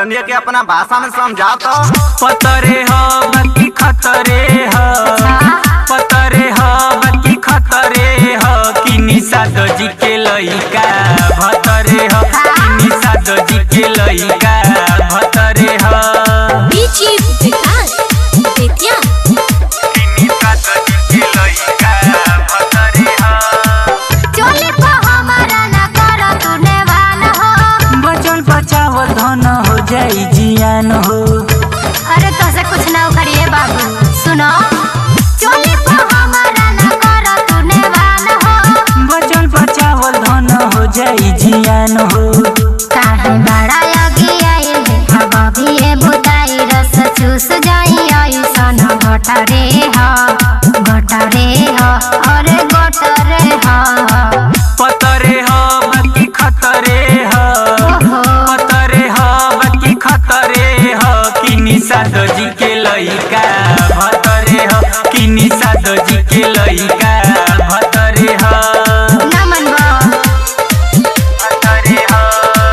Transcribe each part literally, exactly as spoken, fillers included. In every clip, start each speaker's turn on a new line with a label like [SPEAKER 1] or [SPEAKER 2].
[SPEAKER 1] तनिया के अपना भाषा में समझा तो।
[SPEAKER 2] पतरे हो बाकी खतरे हो, पतरे हो बाकी खतरे हो, कि निशा दजी के लइका भतरे हो, कि निशा दजी के लइका भतरे हो।
[SPEAKER 3] बीची विकास बेतिया
[SPEAKER 2] कि निशा दजी के लइका भतरे हो।
[SPEAKER 3] चोली को हमारा ना कर तूने वान हो,
[SPEAKER 2] बचल बचावल धन हो जाई जियान हो।
[SPEAKER 3] अरे तो से कुछ ना करिए बाबू सुनो। चोली को हमारा ना कर तूने वान हो,
[SPEAKER 2] बचल बचावल धन हो जाई जियान हो।
[SPEAKER 3] काहे बड़ा लगी आई हवा भी ये बुताई रस चूस जाई ऐसन घटरे हो, घटरे हो अरे घटरे हो।
[SPEAKER 2] पतरे हो बाकी खतरे हो, पतरे हो बाकी खतरे हो, कि निशा दजी के लइका भतरे हो, कि निशा दजी के लइका भतरे हो।
[SPEAKER 3] ना मनबो
[SPEAKER 2] भतरे हो,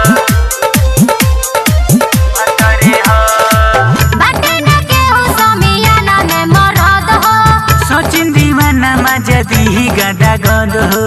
[SPEAKER 2] भतरे हो।
[SPEAKER 3] बाटे ना केहू समियाना में मरद हो,
[SPEAKER 2] सचिन दीवाना मजा दी गदा गद हो।